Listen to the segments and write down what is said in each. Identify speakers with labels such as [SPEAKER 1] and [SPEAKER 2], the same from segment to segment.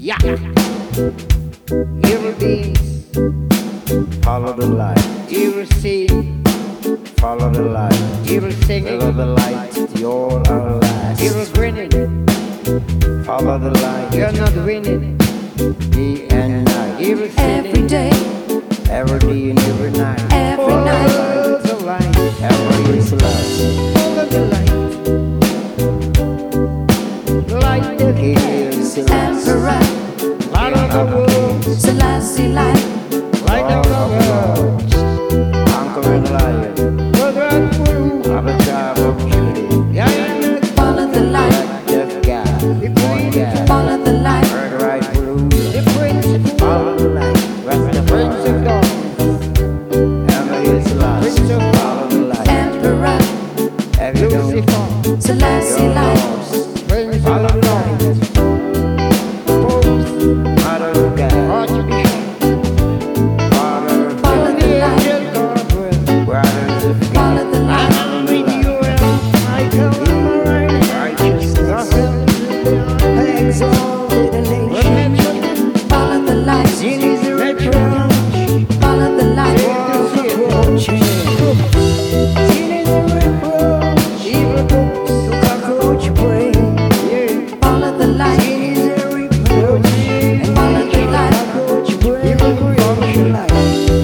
[SPEAKER 1] Yeah. Evil beings,
[SPEAKER 2] Follow the light,
[SPEAKER 1] evil seed,
[SPEAKER 2] follow the light,
[SPEAKER 1] evil singing,
[SPEAKER 2] follow the light, you're our last.
[SPEAKER 1] evil grinning.
[SPEAKER 2] Follow the light,
[SPEAKER 1] You're not winning.
[SPEAKER 2] day and night,
[SPEAKER 1] Evil
[SPEAKER 3] Every
[SPEAKER 1] sinning.
[SPEAKER 3] day,
[SPEAKER 2] every day and every night.
[SPEAKER 3] every night,
[SPEAKER 1] Follow the light.
[SPEAKER 2] Every is last.
[SPEAKER 1] Follow the light. Light the
[SPEAKER 2] He
[SPEAKER 1] path.
[SPEAKER 2] is the last.
[SPEAKER 3] Emperor,
[SPEAKER 1] Light of the world.
[SPEAKER 3] Selassie light,
[SPEAKER 1] Light of the world.
[SPEAKER 2] Conquering lion,
[SPEAKER 1] Brother and fool.
[SPEAKER 2] of the tribe of Judah.
[SPEAKER 1] Yeah, yeah,
[SPEAKER 3] follow the light,
[SPEAKER 2] Black death God, born God,
[SPEAKER 3] follow the light,
[SPEAKER 2] bird right ruler.
[SPEAKER 1] the prince.
[SPEAKER 2] Follow the light, rest the
[SPEAKER 1] Prince of God.
[SPEAKER 2] Ever is last.
[SPEAKER 1] Prince of
[SPEAKER 2] Follow the light,
[SPEAKER 3] Emperor,
[SPEAKER 2] every don't
[SPEAKER 1] Lucifer.
[SPEAKER 3] Selassie
[SPEAKER 2] you're
[SPEAKER 3] light,
[SPEAKER 2] lost.
[SPEAKER 1] Prince
[SPEAKER 2] Follow
[SPEAKER 1] of
[SPEAKER 2] the
[SPEAKER 1] God.
[SPEAKER 2] light,
[SPEAKER 1] Pope.
[SPEAKER 2] Mother of God,
[SPEAKER 1] Archbishop.
[SPEAKER 2] Father of
[SPEAKER 3] follow
[SPEAKER 2] God,
[SPEAKER 3] the light,
[SPEAKER 1] Angel God.
[SPEAKER 2] brothers of God,
[SPEAKER 3] follow the light,
[SPEAKER 1] I'm with you and Michael and Mariah.
[SPEAKER 2] righteousness, exalted a nation.
[SPEAKER 3] follow the light,
[SPEAKER 2] Sin is a reproach,
[SPEAKER 3] follow the light,
[SPEAKER 2] was approaching. Sin is a reproach,
[SPEAKER 1] Evil books.
[SPEAKER 2] to cockroach brain.
[SPEAKER 3] follow the light,
[SPEAKER 2] Sin is a reproach,
[SPEAKER 3] follow the light,
[SPEAKER 2] cockroach brain. Follow the light.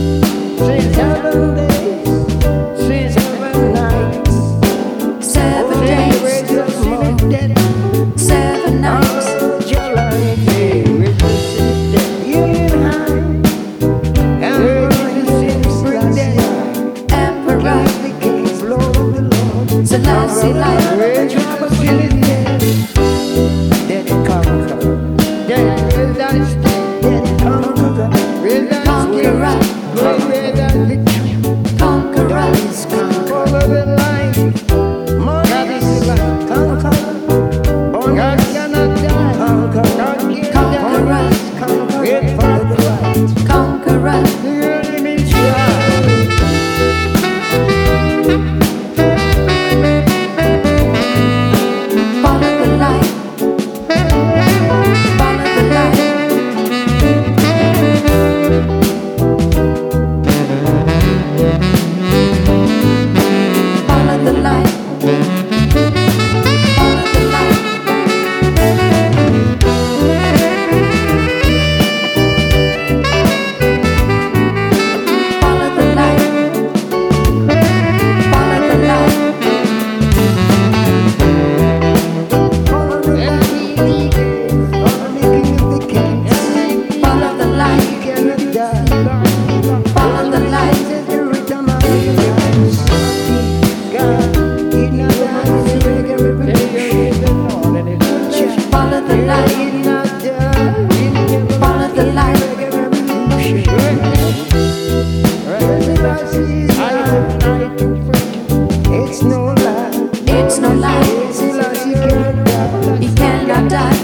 [SPEAKER 2] 7 days, 7 nights,
[SPEAKER 3] 7 days, 7 nights, Emperor, Selassie light, conqueror, conqueror, conqueror, follow the light, follow the light, follow the light, follow the light, follow the light, follow the light, follow the light, follow the light, follow the light, follow the light,
[SPEAKER 2] It's no lie,
[SPEAKER 3] it's no lie, he cannot die,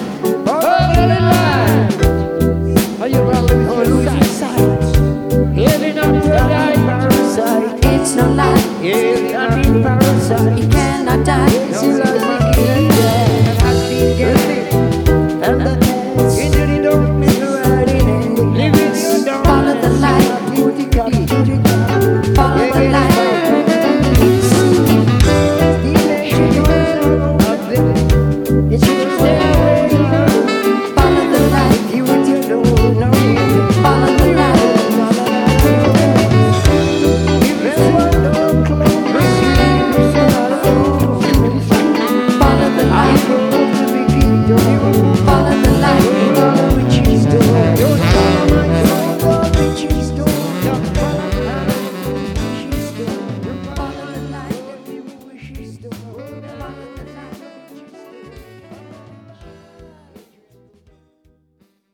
[SPEAKER 3] it's no lie, he